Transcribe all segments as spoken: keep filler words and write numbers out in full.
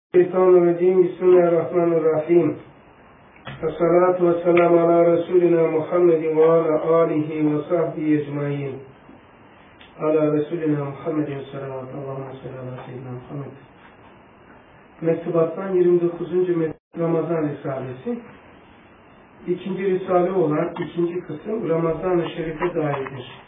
Bismillahirrahmanirrahim. Bismillahirrahmanirrahim. Esselatu vesselamu ala Resulina Muhammedin ve ala alihi ve sahbihi ecmaîn. Ala Resulina Muhammedin salavatü Allahümme salli ala seyyidina Muhammed. Mektubattan yirmi dokuzuncu Ramazan Risalesi. İkinci Risale olan ikinci kısım Ramazan-ı Şerif'e dairdir.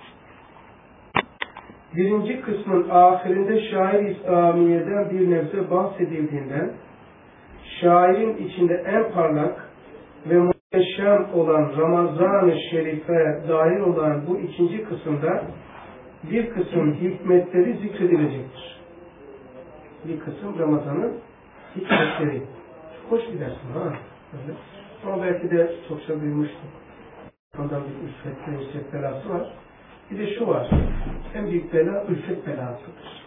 Birinci kısmın ahirinde şair İslamiye'den bir nebze bahsedildiğinden, şairin içinde en parlak ve muhteşem olan Ramazan-ı Şerif'e dair olan bu ikinci kısımda bir kısım hikmetleri zikredilecektir. Bir kısım Ramazan'ın hikmetleri. Çok hoş bir dersin ha. Evet. Ama belki de çokça duymuştuk. Ondan bir ülfet, ülfet belası var. Bir de şu var, en büyük bela ülfet belasıdır.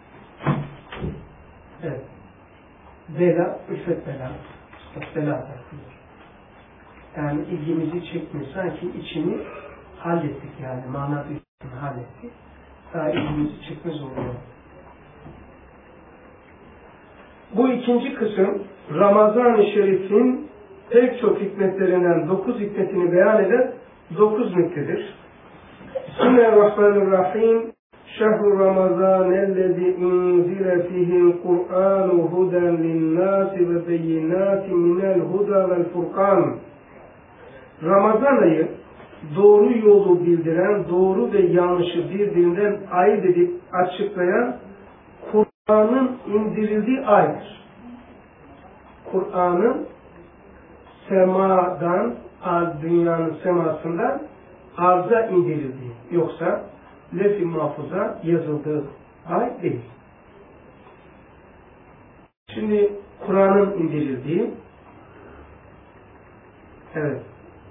Evet. Bela, ülfet belası. Bela takılır. Yani ilgimizi çekmiyor. Sanki içini hallettik yani. Manada içini hallettik. Daha ilgimizi çekmez oluyor. Bu ikinci kısım, Ramazan-ı Şerif'in pek çok hikmetlerinden dokuz hikmetini beyan eden dokuz nüktedir. Bismillahirrahmanirrahim. Şehru Ramazan ellezî unzile fihil Kur'anu huden linnâsi ve beyinâti minel huda vel furkan. Ramazan ayı doğru yolu bildiren, doğru ve yanlışı birbirinden ayırt edip açıklayan Kur'an'ın indirildiği aydır. Kur'an'ın semadan, dünyanın semasından arza indirildiği, yoksa lef-i mahfuza yazıldığı ay değil. Şimdi Kur'an'ın indirildiği, evet,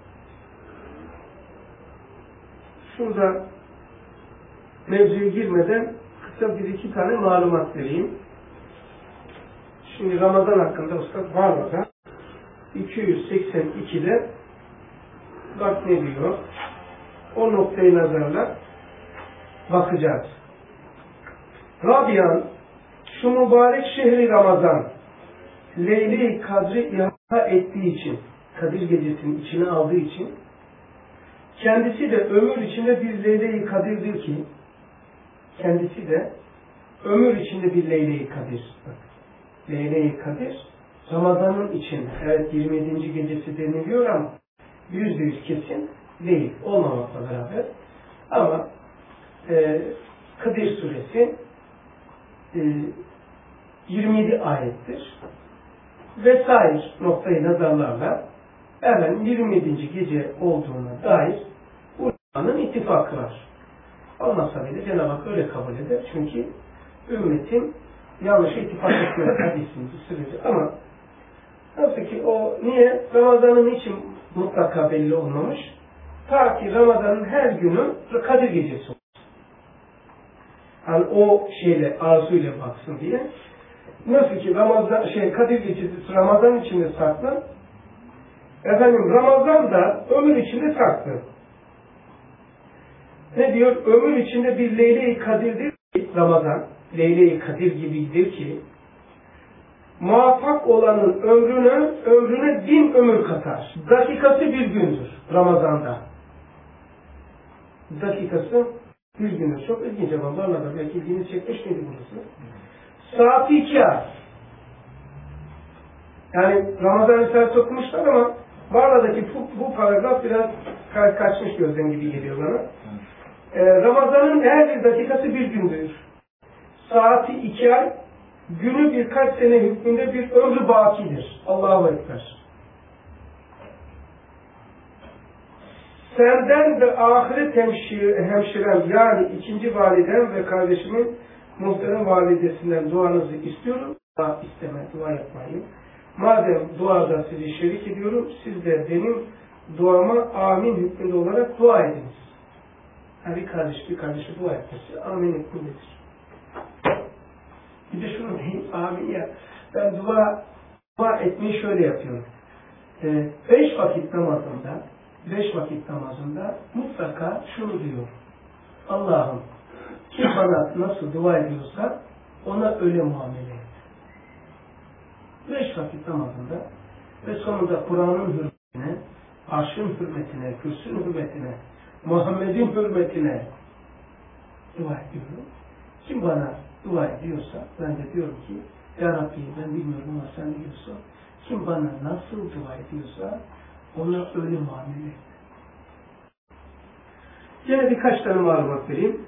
şurada mevzuya girmeden kısa bir iki tane malumat vereyim. Şimdi Ramazan hakkında Ustad Varva'da iki yüz seksen iki'de bak ne diyor? O noktayı nazarla bakacağız. Rabian, şu mübarek şehri Ramazan, Leyle-i Kadr'i ihata ettiği için, Kadir gecesinin içine aldığı için, kendisi de ömür içinde bir Leyle-i Kadir'dir ki, kendisi de ömür içinde bir Leyle-i Kadir. Leyle-i Kadir, Ramazan'ın içinde, evet yirmi yedinci gecesi deniliyor ama yüzde yüz kesin değil, olmamakla beraber. Ama e, Kadir suresi e, yirmi yedi ayettir. Vesaire noktayı nazarlarla efendim yirmi yedinci gece olduğuna dair ulemanın ittifakı var. Olmasa bile Cenab-ı Hak öyle kabul eder. Çünkü ümmetin yanlış ittifak etmez hadisimizi sürüyor. Ama nasıl ki o niye? Ramazan'ın için mutlaka belli olmamış. Ta ki Ramazan'ın her günü Kadir gecesi olsun. Yani o şeyle, arzuyla baksın diye. Nasıl ki Ramazan, şey, Kadir gecesi Ramazan içinde saklı. Efendim Ramazan da ömür içinde saklı. Ne diyor? Ömür içinde bir Leyle-i Kadir'dir Ramazan. Leyle-i Kadir gibidir ki muvaffak olanın ömrüne, ömrüne bin ömür katar. Dakikası bir gündür Ramazan'da. Dakikası bir gündür. Çok ilginç ama Barla'da belki ilginizi çekmiş miydi burası? Saati iki ay. Yani Ramazan Risalesi okumuşlar ama Barla'daki bu, bu paragraf biraz ka kaçmış gözden gibi geliyor bana. Ee, Ramazan'ın her bir dakikası bir gündür. Saati iki ay, günü birkaç sene hükmünde bir ömrü bakidir. Allahu Ekber. Senden ve ahiret hemşirem yani ikinci validem ve kardeşimin muhterem validesinden duanızı istiyorum. Dua isteme, dua yapmayın. Madem duada sizi şerik ediyorum, siz de benim duama amin hükmünde olarak dua ediniz. Yani bir kardeş bir kardeşe dua etmesi amin hükmündedir. Bir de şunu diyeyim, amin ya. Ben dua, dua etmeyi şöyle yapıyorum. Ee, beş vakit namazında, beş vakit namazında mutlaka şunu diyor. Allah'ım, kim bana nasıl dua ediyorsa ona öyle muamele et. beş vakit namazında ve sonunda Kur'an'ın hürmetine, arşın hürmetine, kürsünün hürmetine, Muhammed'in hürmetine dua ediyorum. Kim bana dua ediyorsa ben de diyorum ki Ya Rabbi ben bilmiyorum ama sen biliyorsun. Kim bana nasıl dua ediyorsa ona öyle muamele et. Yine birkaç tane malumat vereyim.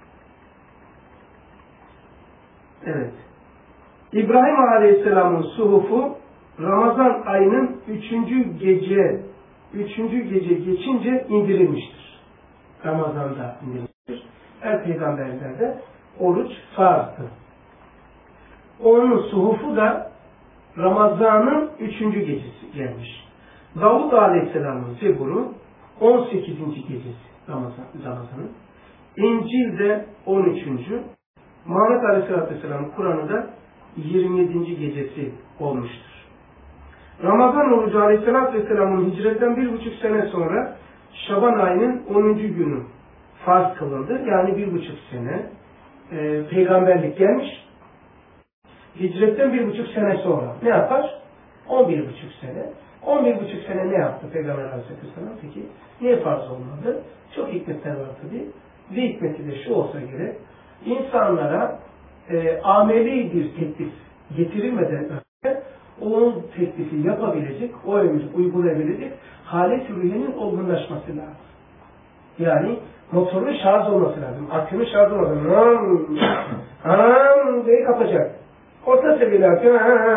Evet. İbrahim Aleyhisselam'ın suhufu Ramazan ayının üçüncü gece üçüncü gece geçince indirilmiştir. Ramazan'da indirilmiştir. Her peygamberlerde oruç farzdı. Onun suhufu da Ramazan'ın üçüncü gecesi gelmiş. Davud Aleyhisselam'ın zeburu on sekizinci gecesi Ramazan, Ramazan'ın. İncil'de on üçüncü Muhammed Aleyhisselatü Vesselam'ın Kur'an'ı da yirmi yedinci gecesi olmuştur. Ramazan orucu Aleyhisselatü Vesselam'ın hicretten bir buçuk sene sonra Şaban ayının onuncu günü farz kılındı. Yani bir buçuk sene e, peygamberlik gelmiş. Hicretten bir buçuk sene sonra ne yapar? On bir buçuk sene. On bir buçuk sene ne yaptı Peygamber Aleyhisselatü Vesselam? Peki niye farz olmadı? Çok hikmetler var tabii. Bir hikmeti de şu olsa gerek. İnsanlara e, ameli bir teklif getirilmeden önce o teklifi yapabilecek, o ömrü uygulayabilecek halet-i ruhiyenin olgunlaşması lazım. Yani motorun şarj olması lazım. Akünün şarj olması lazım. Anam diye kapacak. Orta seviyeli akü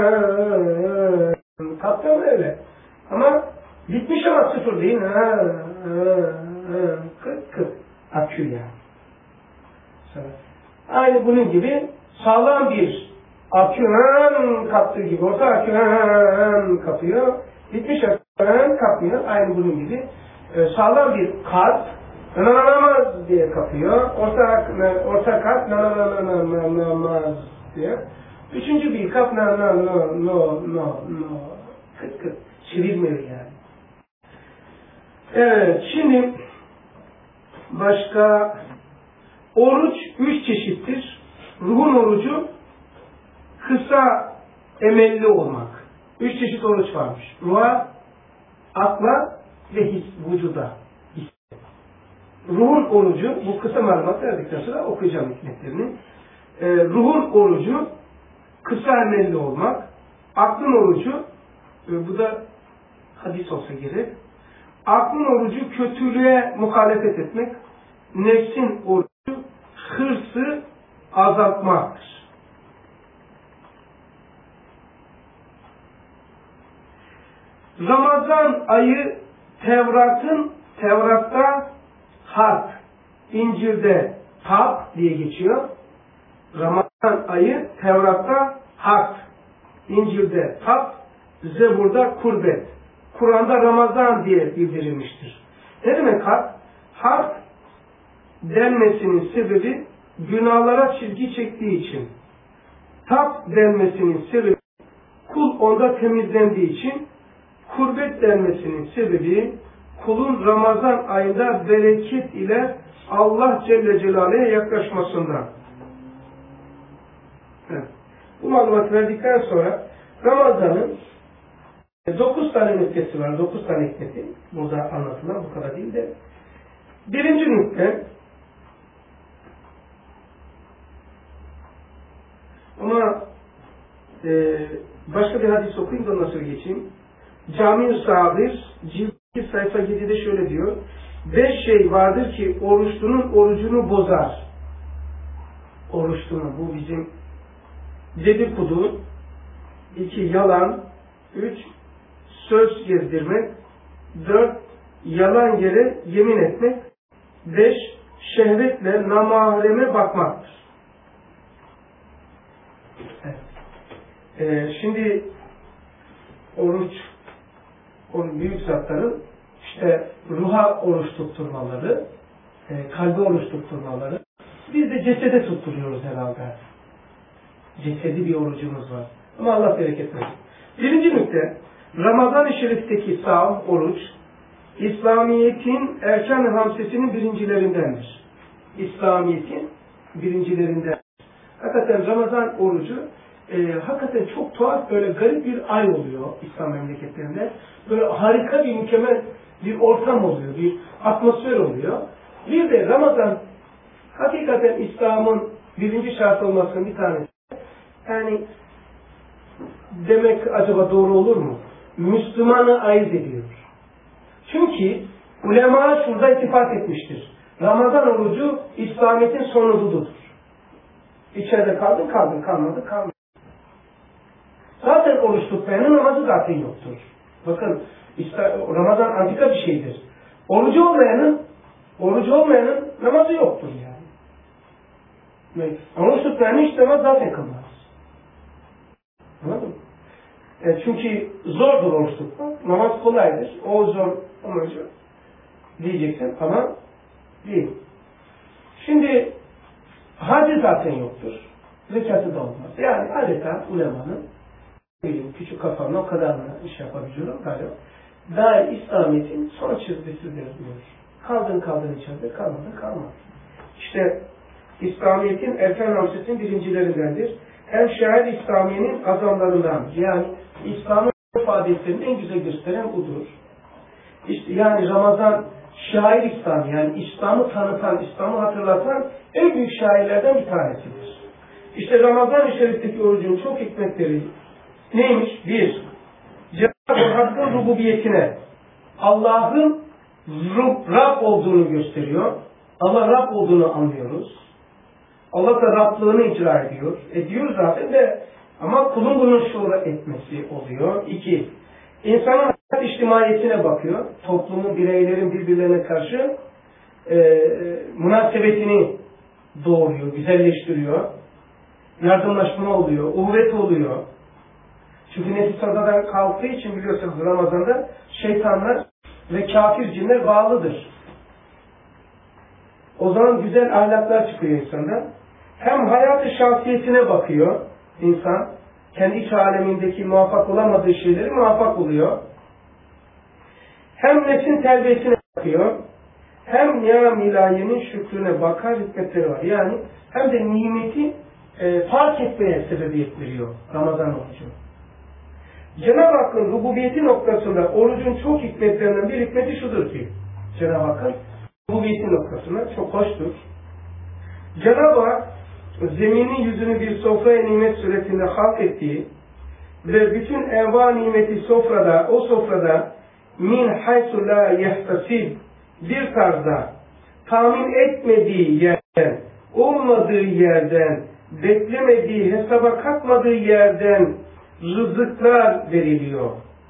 kapta mı öyle? Ama bitmiş ama sıfır değil. Kırk kırk akü yani. Aynı bunun gibi sağlam bir akü kaptığı gibi orta akü kapıyor. Bitmiş akü kapmıyor. Aynı bunun gibi sağlam bir kart namaz diye kapıyor. Orta orta kart namaz diye. Üçüncü bir kap no no no no no no kıt kıt çevirmiyor yani. Evet, şimdi başka oruç üç çeşittir. Ruhun orucu kısa emelli olmak. Üç çeşit oruç varmış. Ruha, akla ve his, vücuda. His. Ruhun orucu, bu kısa malumat verdikten sonra okuyacağım hikmetlerini. Ee, ruhun orucu kısa emelli olmak. Aklın orucu, e, bu da hadis olsa gerek. Aklın orucu kötülüğe muhalefet etmek. Nefsin orucu hırsı azaltmaktır. Ramazan ayı Tevrat'ın Tevrat'ta harp, İncil'de tab diye geçiyor. Ramazan ayı Tevrat'ta harp, İncil'de tab, Zebur'da kurbet. Kur'an'da Ramazan diye bildirilmiştir. Ne demek harp? Harp denmesinin sebebi günahlara çizgi çektiği için. Tab denmesinin sebebi kul onda temizlendiği için. Kurbet denmesinin sebebi kulun Ramazan ayında bereket ile Allah Celle Celaluhu'ya yaklaşmasından. Evet. Bu malumatı verdikten sonra Ramazan'ın dokuz tane nüktesi var. Dokuz tane hikmeti. Burada anlatılan bu kadar değil de. Birinci nükte, ama e, başka bir hadis okuyayım da ondan sonra geçeyim. Cami-i Sabir cilt sayfa yedide şöyle diyor. Beş şey vardır ki oruçlunun orucunu bozar. Oruçlunun, bu bizim dedikodu, iki yalan, üç söz gezdirmek, dört yalan yere yemin etmek, beş şehvetle namahreme bakmaktır. Evet. Ee, şimdi oruç, onun büyük zatların işte ruha oruç tutturmaları, e, kalbe oruç tutturmaları. Biz de cesede tutturuyoruz herhalde. Cesedi bir orucumuz var. Ama Allah bereket versin. Birinci nükte, Ramazan-ı Şerif'teki savm, oruç, İslamiyet'in erkan-ı hamsesinin birincilerindendir. İslamiyet'in birincilerinden. Hakikaten Ramazan orucu e, hakikaten çok tuhaf, böyle garip bir ay oluyor İslam memleketlerinde. Böyle harika bir, mükemmel bir ortam oluyor, bir atmosfer oluyor. Bir de Ramazan hakikaten İslam'ın birinci şart olmasının bir tanesi. Yani demek acaba doğru olur mu? Müslümanı ayırt ediyor. Çünkü ulema şurada ittifak etmiştir. Ramazan orucu İslamiyet'in sonududur. İçeride kaldın kaldın, kalmadı kalmadı. Zaten oruç tutmayanın namazı zaten yoktur. Bakın Ramazan antika bir şeydir. Orucu olmayanın orucu olmayanın namazı yoktur yani. Oruç tutmayanın hiç namaz zaten kılmaz. Anladın mı? E çünkü zordur oruç tutmak. Namaz kolaydır. O zor amacı diyeceksin ama değil. Şimdi hacı zaten yoktur. Zekatı da olmaz. Yani adeta ulemanın benim küçük kafamla o kadarını iş yapabiliyorum galiba. Dair İslamiyet'in son çizgisidir diyor. Kaldın kaldın içeride, kalmadın kalmadın. İşte İslamiyet'in erken hamsesinin birincilerindendir. Hem şair İslamiye'nin azamlarındandır. Yani İslam'ın faaliyetlerini en güzel gösteren budur. İşte yani Ramazan şair İslam, yani İslam'ı tanıtan, İslam'ı hatırlatan en büyük şairlerden bir tanesidir. İşte Ramazan-ı Şerif'teki orucun çok hikmetleri neymiş? Bir, Cenab-ı Hakk'ın rububiyetine, Allah'ın Rab olduğunu gösteriyor. Allah Rab olduğunu anlıyoruz. Allah da Rablığını icra ediyor. Ediyor zaten de ama kulun bunun şuur etmesi oluyor. İki, insanın hayat içtimaiyetine bakıyor. Toplumun, bireylerin birbirlerine karşı e, münasebetini doğuruyor, güzelleştiriyor. Yardımlaşma oluyor, uhvet oluyor. Çünkü nefis adadan kalktığı için biliyorsunuz Ramazan'da şeytanlar ve kafir cinler bağlıdır. O zaman güzel ahlaklar çıkıyor insandan. Hem hayat-ı şahsiyetine bakıyor insan. Kendi iç alemindeki muvaffak olamadığı şeyleri muvaffak oluyor. Hem nefsin terbiyesine bakıyor. Hem ni'am ilahiyenin şükrüne bakar, hikmetleri var. Yani hem de nimeti e, fark etmeye sebebiyet veriyor Ramazan orucu. Cenab-ı Hakk'ın rububiyeti noktasında orucun çok hikmetlerinden bir hikmeti şudur ki Cenab-ı Hakk'ın rububiyeti noktasında çok hoştur. Cenab-ı Hak zeminin yüzünü bir sofraya nimet suretinde halk ettiği ve bütün enva nimeti sofrada, o sofrada min haysu la yehtasib bir tarzda tahmin etmediği yerden, olmadığı yerden, beklemediği, hesaba katmadığı yerden rızıklar veriliyor.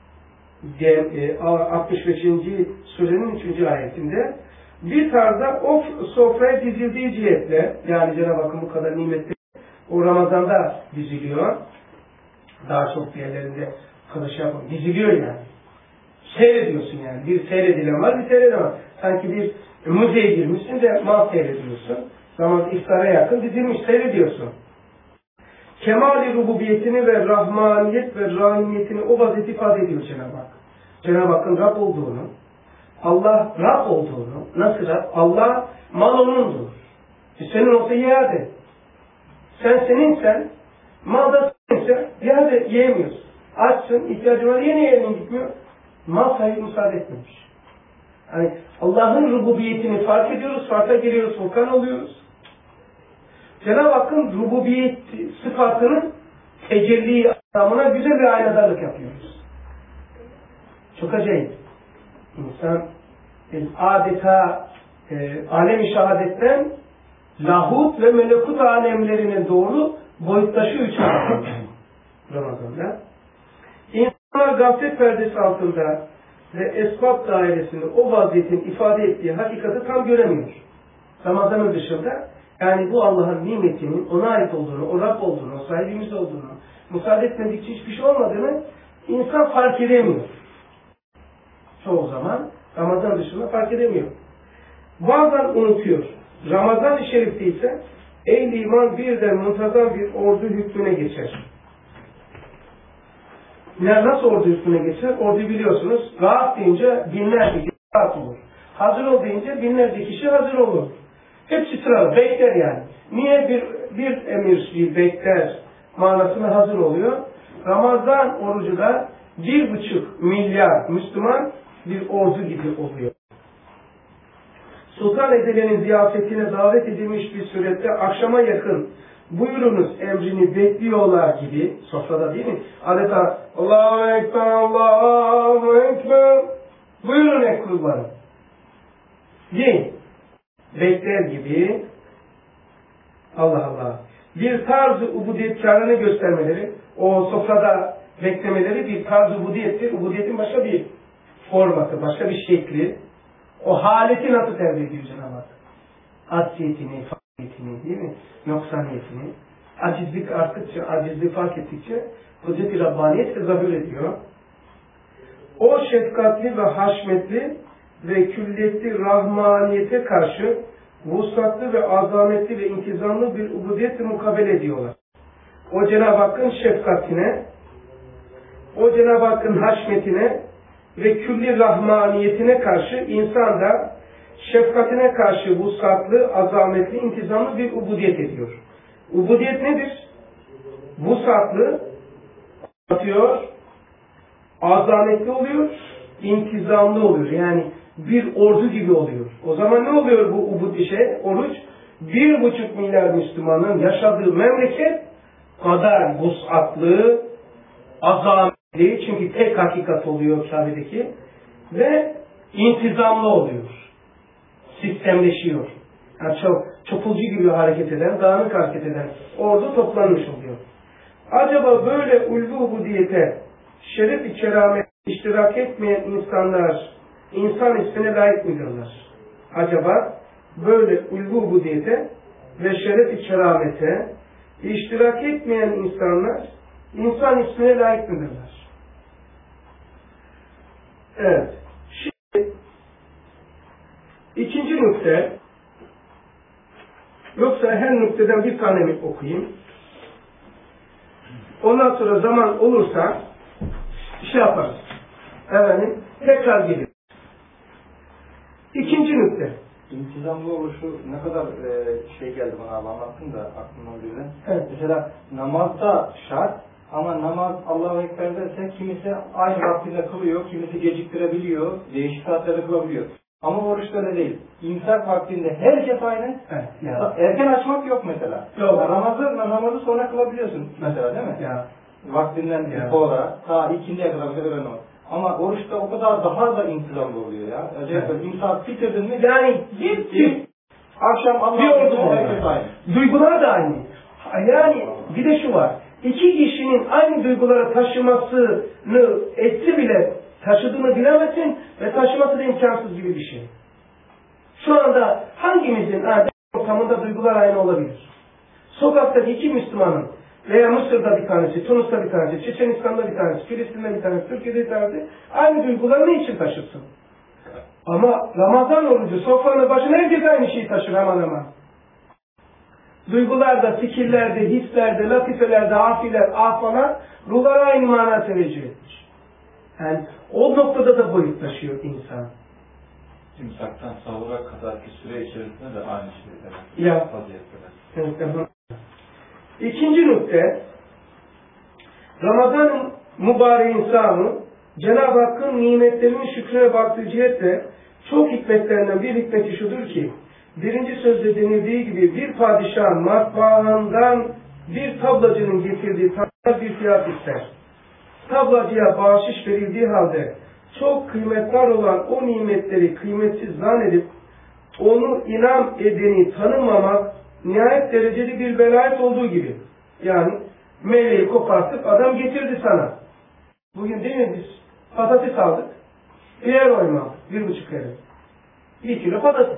altmış beşinci surenin üçüncü ayetinde bir tarzda o sofraya dizildiği cihetle, yani Cenab-ı Hakk'ın bu kadar nimetleri o Ramazan'da diziliyor. Daha çok yerlerinde arkadaş yapalım. Diziliyor yani. Seyrediyorsun yani. Bir seyredilen var, bir seyredilen var. Sanki bir müzeye girmişsin de mal seyrediyorsun. Zaman iftara yakın dizilmiş, seyrediyorsun. Kemal-i rububiyetini ve rahmaniyet ve rahimiyetini o vaziyeti ifade ediyor Cenab-ı Hak. Cenab-ı Hakk'ın Rab olduğunu, Allah Rab olduğunu, nasıl Rab? Allah mal onundur. E senin olsa iade. Sen seninsen, mal da seninse iade yiyemiyorsun. Açsın, ihtiyacın var, yine yerine gitmiyor. Mal sahibi müsaade etmemiş. Yani Allah'ın rububiyetini fark ediyoruz, farka giriyoruz, Furkan oluyoruz. Cenab-ı Hakk'ın rububiyet sıfatının tecelli anlamına güzel bir aynadarlık yapıyoruz. Çok acayip. İnsan e, adeta e, alem-i şehadetten lahut ve melekut alemlerine doğru boyutlaşıyor üç Ramazan'da. İnsanlar gaflet perdesi altında ve esbab dairesinde o vaziyetin ifade ettiği hakikati tam göremiyor. Ramazan'ın dışında yani bu Allah'ın nimetinin ona ait olduğunu, o Rab olduğunu, o sahibimiz olduğunu, müsaade etmedikçe hiçbir şey olmadığını insan fark edemiyor. Çoğu zaman Ramazan dışında fark edemiyor. Bazen unutuyor. Ramazan-ı Şerif'te ise ehl-i iman birden muntazam bir ordu hükmüne geçer. Yani nasıl ordu hükmüne geçer? Ordu biliyorsunuz, rahat deyince binlerce kişi rahat olur. Hazır ol deyince binlerce kişi hazır olur. Hepsi sıralı, bekler yani. Niye bir, bir emir bekler, manasına hazır oluyor. Ramazan orucu da bir buçuk milyar Müslüman bir ordu gibi oluyor. Sultan Edele'nin ziyafetine davet edilmiş bir surette akşama yakın buyurunuz emrini bekliyorlar gibi, sofrada değil mi? Adeta Allahu Ekber, Allahu Ekber, buyurun ey kurbanım. Yiyin. Bekler gibi, Allah Allah, bir tarz-ı ubudiyetkarını göstermeleri, o sofrada beklemeleri bir tarz-ı ubudiyettir. Ubudiyetin başka bir formatı, başka bir şekli. O haleti nasıl terbiye ediyor Cenab-ı Hak? Acziyetini, fakiriyetini, değil mi? Noksaniyetini. Acizlik arttıkça, acizlik fark ettikçe Kudret-i Rabbaniyet tezahür ediyor. O şefkatli ve haşmetli ve külliyetli rahmaniyete karşı vuslatlı ve azametli ve intizamlı bir ubudiyetle mukabele ediyorlar. O Cenab-ı Hakk'ın şefkatine, o Cenab-ı Hakk'ın haşmetine ve külli rahmaniyetine karşı insan da şefkatine karşı vuslatlı, azametli, intizamlı bir ubudiyet ediyor. Ubudiyet nedir? Vuslatlı, atıyor, azametli oluyor, intizamlı oluyor. Yani bir ordu gibi oluyor. O zaman ne oluyor bu ubudi şey, oruç? Bir buçuk milyar Müslümanın yaşadığı memleket kadar vusatlı, azametli, çünkü tek hakikat oluyor Kabe'deki ve intizamlı oluyor. Sistemleşiyor. Yani çok çopulcu gibi hareket eden, dağınık hareket eden ordu toplanmış oluyor. Acaba böyle ulvi ubudiyete şeref-i keramet iştirak etmeyen insanlar insan ismine layık mıdırlar? Acaba böyle ulvi ubudiyete ve şeref-i keramete iştirak etmeyen insanlar insan ismine layık mıdırlar? Evet. Şimdi ikinci nükte, yoksa her nükteden bir tane mi okuyayım? Ondan sonra zaman olursa şey yaparız. Efendim, tekrar gelir. İkinci nükte. İntizamlı oluşu ne kadar e, şey geldi bana abi, anlattın da aklımdan birine. Evet. Mesela namazda şart ama namaz Allahu Ekber derse kimisi aynı vaktinde kılıyor, kimisi geciktirebiliyor, değişik saatlerde kılabiliyor. Ama oruçta öyle değil. İmsak vaktinde herkes aynı. Evet, ya. Erken açmak yok mesela. Yok. Namazı, namazı sonra kılabiliyorsun mesela, değil mi? Ya. Vaktinden Ya. sonra ta ikindiye kadar bir öğren var. Ama oruçta o kadar daha da intizamlı oluyor ya. Acayip evet. İmsak bitirdin mi? Yani gitti. Akşam Allah'ın bir ordu herkes aynı. Duygular da aynı. Yani bir de şu var. İki kişinin aynı duygulara taşımasını etti bile taşıdığını bilemezsin ve taşıması da imkansız gibi bir şey. Şu anda hangimizin yani, ortamında duygular aynı olabilir? Sokaktaki iki Müslümanın veya Mısır'da bir tanesi, Tunus'ta bir tanesi, Çeçenistan'da bir tanesi, Filistin'de bir tanesi, Türkiye'de bir tanesi aynı duyguları ne için taşırsın? Ama Ramazan orucu sofranın başına herkes aynı şeyi taşır hemen hemen. Duygularda, fikirlerde, hislerde, latifelerde, afiler, afalar ruhlara aynı mana teveccüh etmiş. Yani o noktada da boyut taşıyor insan. İmsaktan sahura kadarki süre içerisinde de aynı şeyler. Ya. Evet, İkinci nokta, Ramazan-ı mübarek insanı Cenab-ı Hakk'ın nimetlerinin şükrüne baktığı cihetle çok hikmetlerinden bir hikmeti şudur ki, birinci sözde denildiği gibi bir padişahın matbaandan bir tablacının getirdiği tarzda bir fiyat ister. Tablacıya bahşiş verildiği halde çok kıymetli olan o nimetleri kıymetsiz zannedip onu inam edeni tanımamak nihayet dereceli bir velayet olduğu gibi. Yani meyveyi kopartıp adam getirdi sana. Bugün değil mi biz patates aldık. Bir yer oyma, bir buçuk yer. Bir kilo patates.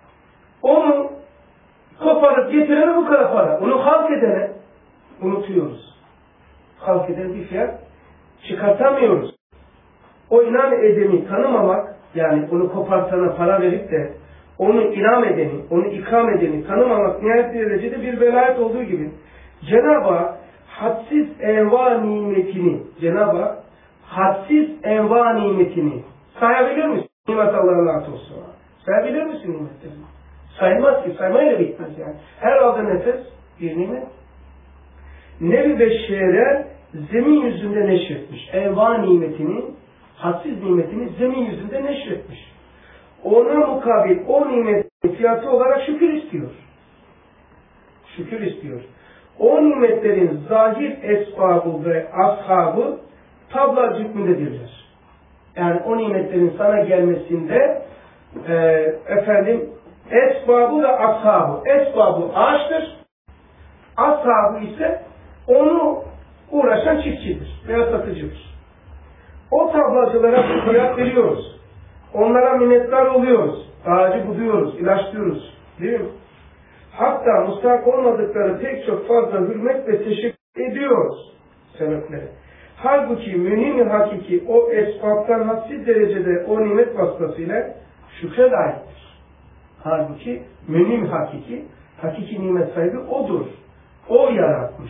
Onu koparıp getirene bu kadar para. Onu halk edene unutuyoruz. Halk eden bir fiyat çıkartamıyoruz. O inam edeni tanımamak, yani onu kopartana para verip de onu inam edeni, onu ikram edeni tanımamak nihayet derecede bir velayet olduğu gibi Cenab-ı Hak hadsiz enva nimetini, Cenab-ı Hak hadsiz enva nimetini sayabilir misin? Nimet Allah'ın razı olsun. Sayabilir misin nimetlerini? Saymaz ki, saymayla bitmez yani. Her aldığı nefes bir nimet. nevi ve şehirler zemin yüzünde neşretmiş. Enva nimetini, hadsiz nimetini zemin yüzünde neşretmiş. Ona mukabil o nimetin fiyatı olarak şükür istiyor. Şükür istiyor. O nimetlerin zahir esbabı ve ashabı tabla hükmündedirler. Yani o nimetlerin sana gelmesinde e, efendim esbabı ve ashabı. Esbabı ağaçtır. Ashabı ise onu uğraşan çiftçidir veya satıcıdır. O tablacılara fiyat veriyoruz. Onlara minnettar oluyoruz. Ağacı buduyoruz, ilaçlıyoruz. Değil mi? Hatta müstahak olmadıkları pek çok fazla hürmet ve teşekkür ediyoruz sebepleri. Halbuki mühim hakiki o esbabtan hadsiz derecede o nimet vasıtasıyla şükre layıktır. Halbuki mühim hakiki, hakiki nimet sahibi odur. O yaratmış.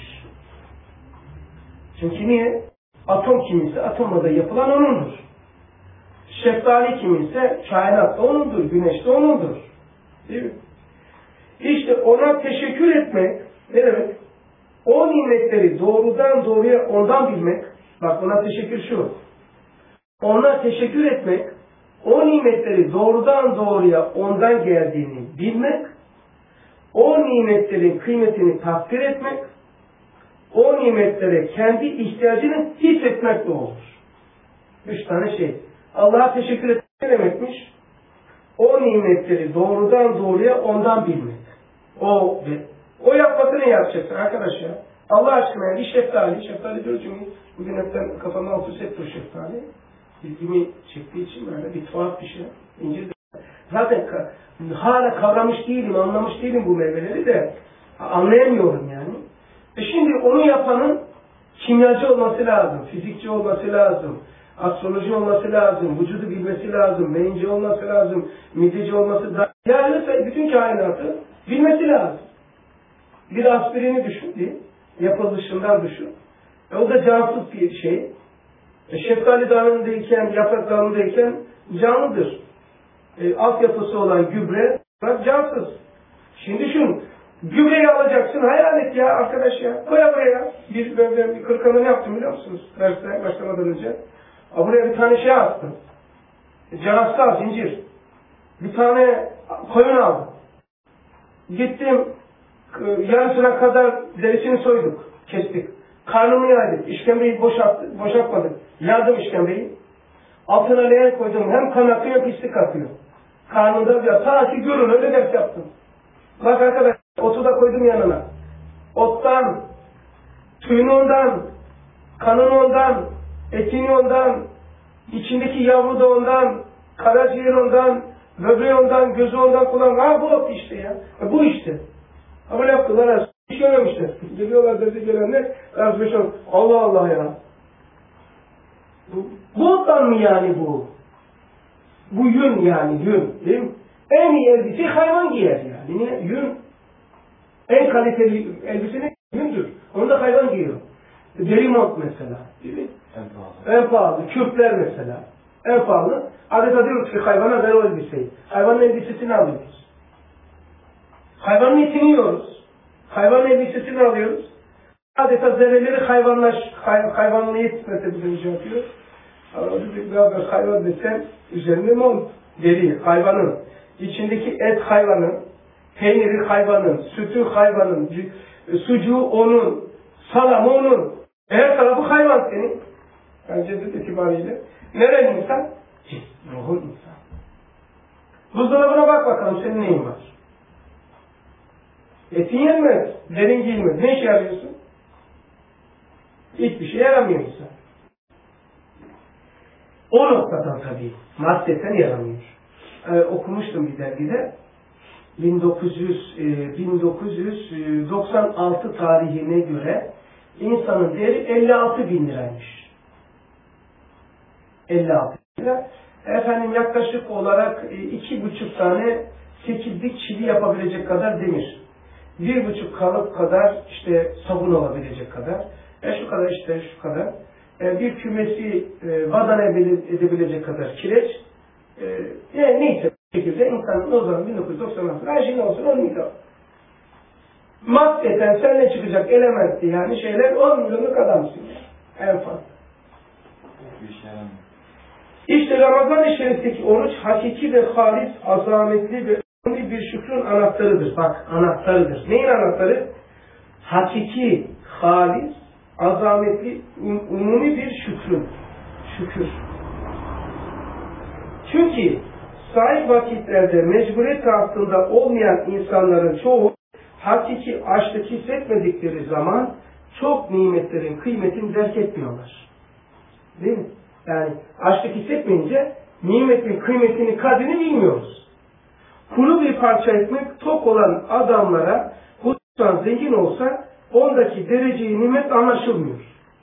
Çünkü niye? Atom kimisi atomla da yapılan onundur. Şeftali kimisi kainat da onundur, güneş de onundur. Değil mi? İşte ona teşekkür etmek ne demek? O nimetleri doğrudan doğruya ondan bilmek, bak ona teşekkür şu. Ona teşekkür etmek, o nimetleri doğrudan doğruya ondan geldiğini bilmek, o nimetlerin kıymetini takdir etmek, o nimetlere kendi ihtiyacını hissetmek de olur. Üç tane şey. Allah'a teşekkür etmek ne demekmiş? O nimetleri doğrudan doğruya ondan bilmek. O o yapmasını yapacaksın arkadaş ya. Allah aşkına yani şeftali, şeftali diyoruz çünkü bugün hepten kafamda altı set dur şeftali. İlgimi çektiği için böyle bir tuhaf bir şey. İncir de. Zaten hala kavramış değilim, anlamış değilim bu meyveleri de anlayamıyorum yani. E şimdi onu yapanın kimyacı olması lazım, fizikçi olması lazım, astroloji olması lazım, vücudu bilmesi lazım, beyinci olması lazım, mideci olması lazım. Yani bütün kainatı bilmesi lazım. Bir aspirini düşün diye, yapılışından düşün. E o da cansız bir şey. E şeftali dağındayken, yaprak dağındayken canlıdır. E, altyapısı olan gübre cansız. Şimdi düşün, gübreyi alacaksın, hayal et ya arkadaş ya. Koy buraya. Bir, böyle bir kırkanını yaptım biliyor musunuz? Derste başlamadan önce. Buraya bir tane şey attım. Canastal, zincir. Bir tane koyun aldım. Gittim, yarısına kadar derisini soyduk, kestik. Karnımı yaydık, işkembeyi boşalttık, boşaltmadık. Yardım işkembeyi. Altına leğen koydum, hem kan akıyor hem pislik akıyor. Karnında bir ta ki görün, öyle ders yaptım. Bak arkadaş, otu da koydum yanına. Ottan, suyunu ondan, kanını ondan, etini ondan, içindeki yavru da ondan, karaciğer ondan, böbreği ondan, gözü ondan kullan. Ha bu ot işte ya. E, bu işte. Ama ne yaptılar? Hiç görmemişler. Geliyorlar dedi gelenler. Allah Allah ya. Bu, bu ottan mı yani bu? Bu yün yani yün. Değil mi? En iyi elbise hayvan giyer yani. Niye? Yün. En kaliteli elbise ne? Yündür. Onu da hayvan giyiyor. Deri mont mesela. Değil mi? En pahalı. En pahalı. Kürkler mesela. En pahalı. Adeta diyoruz ki hayvana ver o elbiseyi. Hayvanın elbisesini alıyoruz. Hayvanın etini yiyoruz. Hayvanın elbisesini alıyoruz. Adeta zerreleri hayvanlaş, hay, hayvanlı et meselesini yapıyor. Beraber hayvan desem üzerinde mont, deri, hayvanın. İçindeki et hayvanın, peyniri hayvanın, sütü hayvanın, sucuğu onun, salamı onun. Her tarafı hayvan senin. Yani cezet itibariyle. Nereli insan? Ruhun insan. Buzdolabına bak bakalım senin neyin var? Etin yenmez, derin giyilmez. Ne işe yarıyorsun? Hiçbir şey yaramıyor insan. O noktadan tabii maddeten yaramıyor. Ee, okumuştum bir dergide. bin dokuz yüz, e, bin dokuz yüz doksan altı tarihine göre insanın değeri elli altı bin liraymış. elli altı lira. Efendim yaklaşık olarak e, iki buçuk tane sekizlik çivi yapabilecek kadar demir. Bir buçuk kalıp kadar işte sabun olabilecek kadar. E şu kadar işte şu kadar. E, bir kümesi e, badan edebilecek kadar kireç. E, neyse bu şekilde insanın o zaman bin dokuz yüz doksan altı her şey ne olsun onun miktarı. maddeten sen ne çıkacak elementti yani şeyler on milyonluk adamsın. En fazla. Bir şey yaramıyor. İşte Ramazan-ı Şerif'teki oruç hakiki ve halis, azametli ve önemli bir şükrün anahtarıdır. Bak anahtarıdır. Neyin anahtarı? Hakiki, halis, azametli, um, umumi bir şükrün. Şükür. Çünkü sahip vakitlerde mecburiyet altında olmayan insanların çoğu hakiki açlık hissetmedikleri zaman çok nimetlerin kıymetini derk etmiyorlar. Değil mi? Yani açlık hissetmeyince nimetin kıymetini, kadrini bilmiyoruz. Kuru bir parça ekmek tok olan adamlara hususan zengin olsa ondaki dereceyi nimet anlaşılmıyor.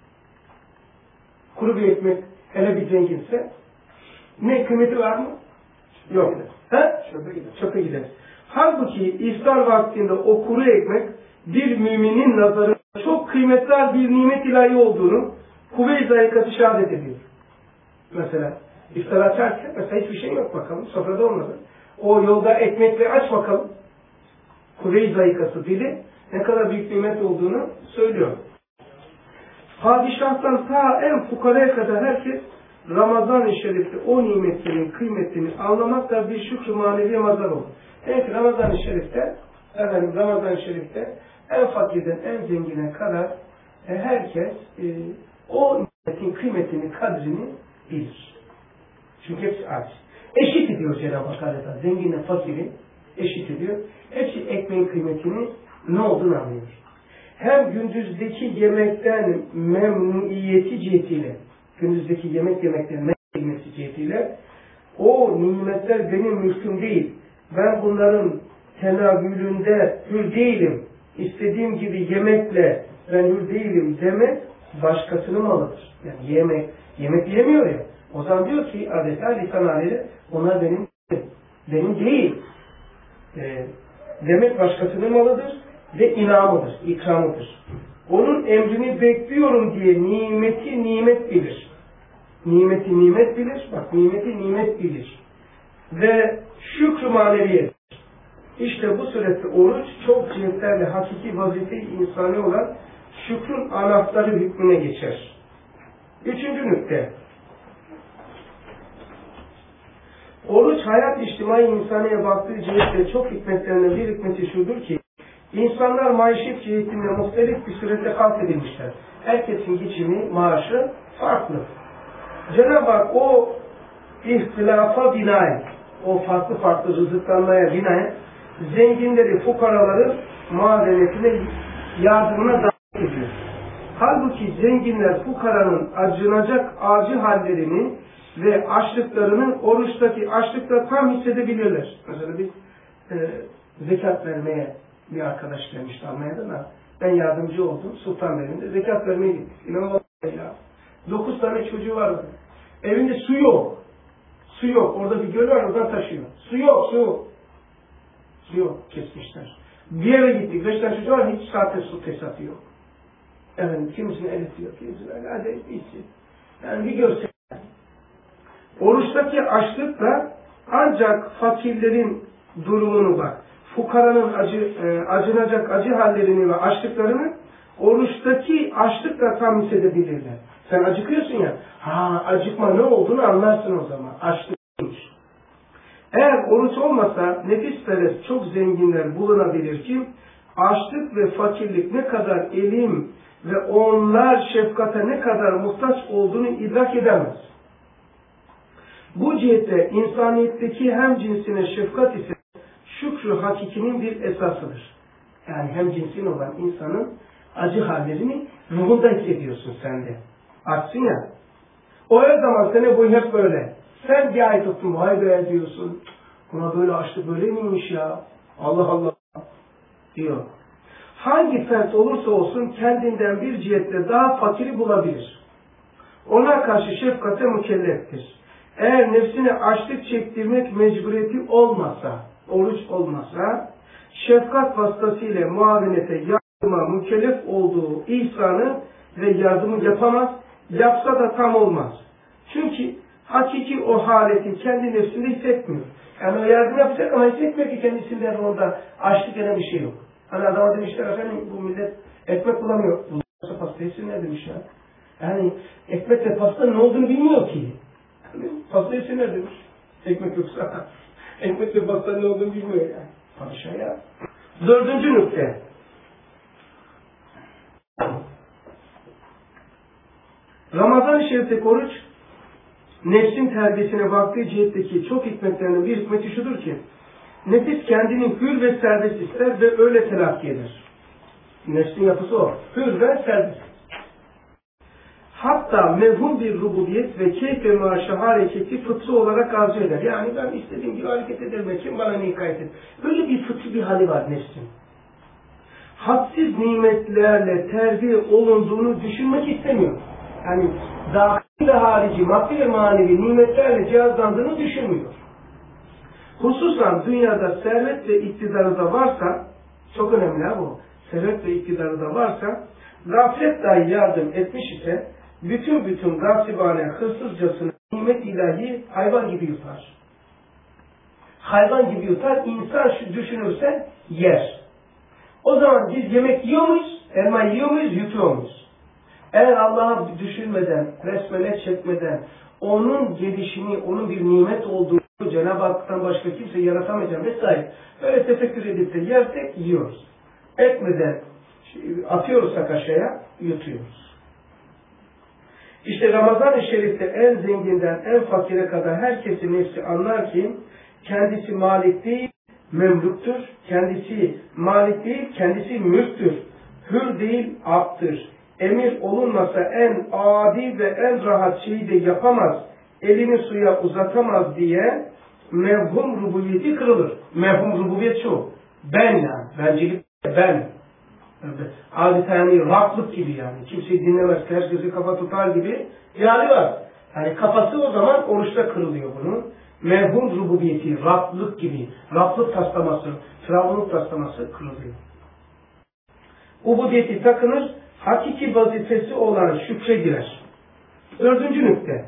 Kuru bir ekmek hele bir zenginse ne kıymeti var mı? Yok. He? Çöpe gider. Çöpe gider. Halbuki iftar vaktinde o kuru ekmek bir müminin nazarında çok kıymetli bir nimet ilahi olduğunu kuvve-i zayikatı şehadet ediyor. Mesela iftar açarken mesela hiçbir şey yok bakalım. Sofrada olmadı. O yolda ekmekle aç bakalım. Kuvve-i zayikası dili ne kadar büyük nimet olduğunu söylüyor. Padişahtan ta en fukaraya kadar herkes Ramazan-ı Şerif'te o nimetlerin kıymetini anlamakla bir şükrü maneviye mazhar olur. Evet, Ramazan-ı Şerif'te, efendim Ramazan-ı Şerif'te en fakirden en zengine kadar e, herkes e, o nimetin kıymetini, kadrini bilir. Çünkü hepsi aç. Eşit ediyor Cenab-ı Hak arada. Zenginle fakiri eşit ediyor. Hepsi ekmeğin kıymetini ne olduğunu anlıyor. Hem gündüzdeki yemekten memnuniyeti cihetiyle, gündüzdeki yemek yemekten memnuniyeti cihetiyle o nimetler benim mülküm değil. Ben bunların tenavülünde hür değilim. İstediğim gibi yemekle ben hür değilim demek başkasının malıdır. Yani yemek, yemek yemiyor ya. O zaman diyor ki adeta lisan haliyle ona benim benim değil. E, demek başkasının malıdır ve inamıdır, ikramıdır. Onun emrini bekliyorum diye nimeti nimet bilir. Nimeti nimet bilir. Bak nimeti nimet bilir. Ve şükrü maneviyet. İşte bu surette oruç çok cihetlerle hakiki vazife-i insani olan şükrün anahtarı hükmüne geçer. Üçüncü nükte. Oruç hayat içtimai insaniye baktığı cihetle çok hikmetlerinden bir hikmeti şudur ki insanlar maişet cihetinde muhtelif bir surette halk edilmişler. Herkesin geçimi, maaşı farklı. Cenab-ı Hak o ihtilafa binaen, o farklı farklı rızıklanmaya binaen zenginleri, fukaraları madenetine, yardımına davet ediyor. Halbuki zenginler fukaranın acınacak acı hallerini ve açlıklarını oruçtaki açlıkla tam hissedebilirler. Mesela bir e, zekat vermeye bir arkadaş gelmişti Almanya'dan da ben yardımcı oldum Sultanbeyli'nde zekat vermeye gittik. İnanılmaz ya. Dokuz tane çocuğu var orada. Evinde su yok. Su yok. Orada bir göl var oradan taşıyor. Su yok, su yok. Su yok. Kesmişler. Bir yere gittik. Beş tane çocuğu var. Hiç saatte su tesisatı yok. Efendim kimisinin elisi yok. Kimisinin öyle hadi içsin. Yani bir görsen. Oruçtaki açlıkla ancak fakirlerin durumunu bak. Fukaranın acı, e, acınacak acı hallerini ve açlıklarını oruçtaki açlıkla tam hissedebilirler. Sen acıkıyorsun ya, ha acıkma ne olduğunu anlarsın o zaman. Açlık. Eğer oruç olmasa nefisperest çok zenginler bulunabilir ki açlık ve fakirlik ne kadar elim ve onlar şefkate ne kadar muhtaç olduğunu idrak edemez. Bu cihette insaniyetteki hem cinsine şefkat ise şükrü hakikinin bir esasıdır. Yani hem cinsin olan insanın acı hallerini ruhunda hissediyorsun sen de. Açsın ya. O her zaman sene boyu hep böyle. Sen bir ay tuttun, vay be diyorsun. Buna böyle açtı, böyle miymiş ya? Allah Allah diyor. Hangi fert olursa olsun kendinden bir cihette daha fakiri bulabilir. Ona karşı şefkate mükelleftir. Eğer nefsine açlık çektirmek mecburiyeti olmasa, oruç olmasa, şefkat vasıtasıyla muavinete, yardıma mükellef olduğu ihsanı ve yardımı yapamaz, yapsa da tam olmaz. Çünkü hakiki o haleti kendi nefsinde hissetmiyor. Yani o yardım yapacak ama hissetmiyor ki kendisinden orada açlık denen bir şey yok. Hani adama demişler efendim bu millet ekmek bulamıyor. Bu pasta yesinler demiş ya. Yani ekmekle pastanın ne olduğunu bilmiyor ki. Yani, pasta yesinler demiş. Ekmek yoksa. Ekmekle pastanın ne olduğunu bilmiyor yani. Padişah ya. Dördüncü nükte. Ramazan-ı Şerif'teki oruç nefsin terbiyesine baktığı cihetteki çok hikmetlerinin bir hikmeti şudur ki nefis kendini hür ve serbest ister ve öyle telakki eder. Nefsin yapısı o. Hür ve serbest. Hatta mevhum bir rububiyet ve keyf ve maaşı hareketi fıtri olarak arzu eder. Yani ben istediğim gibi hareket ederim. Kim bana ne hikayet eder? Böyle bir fıtri bir hali var nefsin. Hadsiz nimetlerle terbiye olunduğunu düşünmek istemiyor. Yani dahil ve harici, maddi ve manevi nimetlerle cihazlandığını düşünmüyor. Hususan dünyada servet ve iktidarı da varsa, çok önemli ha bu, servet ve iktidarı da varsa, gaflet dahi yardım etmiş ise, bütün bütün gasibane, hırsızcasına nimet ilahi hayvan gibi yutar. Hayvan gibi yutar, insan şu düşünürse yer. O zaman biz yemek yiyor muyuz? Elma yiyor muyuz? Yutuyor muyuz? Eğer Allah'ı düşünmeden, besmele çekmeden, onun gelişini, onun bir nimet olduğunu Cenab-ı Hak'tan başka kimse yaratamayacağım vesaire. Öyle tefekkür edip de yersek yiyoruz. Etmeden atıyorsak aşağıya, yutuyoruz. İşte Ramazan-ı Şerif'te en zenginden en fakire kadar herkesin nefsi anlar ki kendisi malik değil, memluktur. Kendisi malik değil, kendisi mülktür. Hür değil, abdır. Emir olunmasa en adi ve en rahat şeyi de yapamaz, elini suya uzatamaz diye mevhum rububiyeti kırılır. Mevhum rububiyet şu, ben yani, bencilik ben. Adeta yani Rablık gibi yani, kimseyi dinlemez, herkesi kafa tutar gibi bir hali var. Yani kafası o zaman oruçta kırılıyor bunun. Mevhum rububiyeti, Rablık gibi, Rablık taslaması, Firavunluk taslaması kırılıyor. Ubudiyeti takınır, hakiki vazifesi olan şükre girer. Dördüncü nükte.